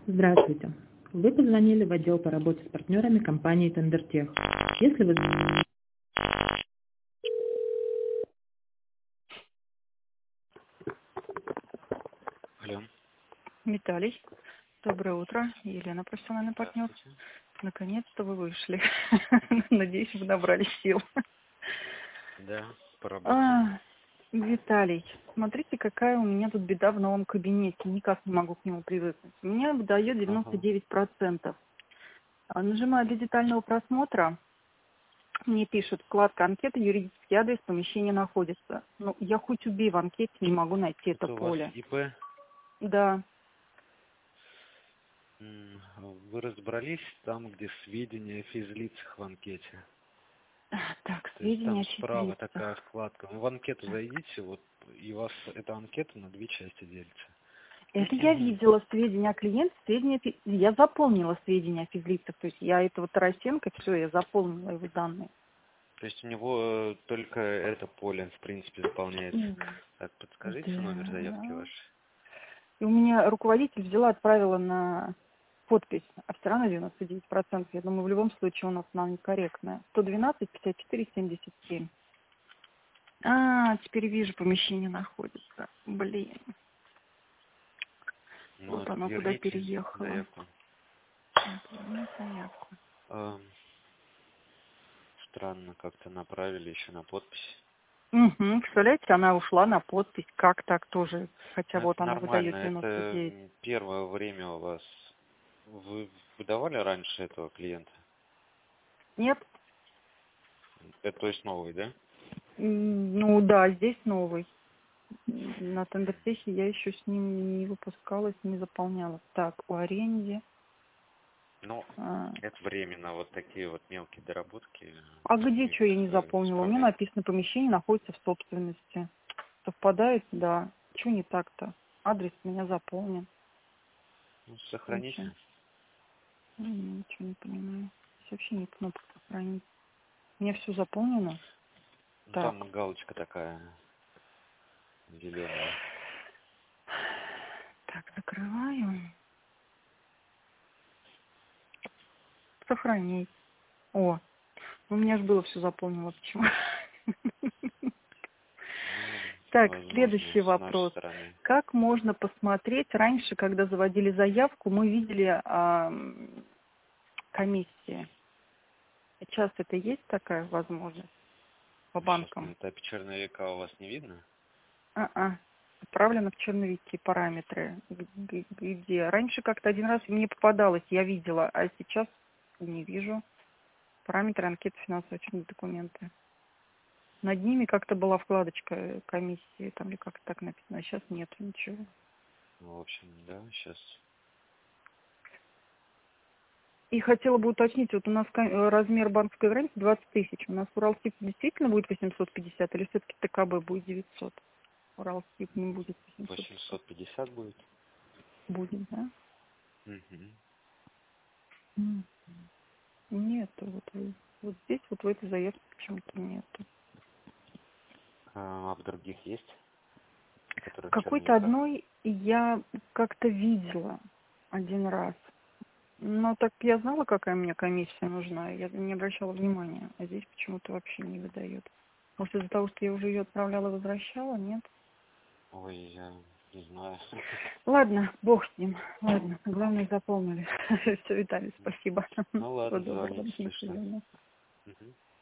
Здравствуйте. Вы позвонили в отдел по работе с партнерами компании Тендертех. Если вы... Алло, Виталий, доброе утро. Елена, профессиональный партнер. здравствуйте. Наконец-то вы вышли. Надеюсь, вы набрали сил. Да, поработал. А, Виталий, смотрите, какая у меня тут беда в новом кабинете. Никак не могу к нему привыкнуть. У меня выдает Ага. 99%. Нажимаю для детального просмотра. Мне пишут, вкладка анкеты, юридический адрес, помещение находится. Ну, я хоть убей в анкете, не могу найти это Это у вас поле. ИП. Да. Вы разобрались там, где сведения о физлицах в анкете. Так, То есть сведения там о справа физлицах. такая вкладка. Вы в анкету зайдите, вот, и у вас эта анкета на две части делится. Это я видела сведения о клиенте, я заполнила сведения о физлицах, то есть я этого Тарасенко, все, я заполнила его данные. То есть у него только это поле, в принципе, заполняется. Так, подскажите номер заявки Да. вашей. И у меня руководитель взяла, отправила на подпись, а все равно 99%. Я думаю, в любом случае у нас нам некорректная. 112 54 77. Теперь вижу, помещение находится. Блин, Ну, вот оно куда верните переехало. заявку. Верни заявку. Странно, как-то направили еще на подпись. Угу, представляете, она ушла на подпись, как так тоже, хотя Ну, вот это она нормально. выдает Это 99. первое время у вас. Вы выдавали раньше этого клиента? Нет? Это то есть новый, да? Ну да, здесь новый. На Тендертехе я еще с ним не выпускалась, не заполняла. Так, у аренде. Ну, А, это временно. Вот такие вот мелкие доработки. а где что я не заполнила? У меня Исправлять. написано, помещение находится в собственности. Совпадает? Да. Чего не так-то? Адрес у меня заполнен. Ну, Ничего. сохраните. Ничего не понимаю. Здесь вообще нет кнопки сохранить. У меня все заполнено. Ну, Так. там галочка такая зеленая. Так, закрываю. Сохранить. О, у меня же было все заполнено. Вот почему. Ну, Так, возможно, следующий с нашей вопрос. стороны. Как можно посмотреть? Раньше, когда заводили заявку, мы видели комиссии. Сейчас это есть такая возможность по Сейчас банкам? на этапе черновика у вас не видно? Отправлено в черновики параметры. Где? Раньше как-то один раз мне попадалось, я видела, а сейчас не вижу. Параметры анкеты финансово-отчетные документы. Над ними как-то была вкладочка комиссии, там или как-то так написано, а сейчас нет ничего. Ну, в общем, да, сейчас. И хотела бы уточнить, вот у нас размер банковской гарантии 20 тысяч. У нас Уралсиб действительно будет 850 или все-таки ТКБ будет 900? Уралсиб не будет 850. 850 будет. Будет, да? Угу. М. Нету. Вот здесь вот в этой заявке почему-то нету. А в других есть, которые в Какой-то черновиках? одной я как-то видела один раз. Но так я знала, какая мне комиссия нужна, я не обращала внимания. А здесь почему-то вообще не выдает. Может, из-за того, что я уже ее отправляла и возвращала, нет? Ой, я не знаю. Ладно, бог с ним. Ладно, главное заполнили. Все, Виталий, спасибо. Ну Всего ладно, доброго. звоните, До если что. свидания. Мгм.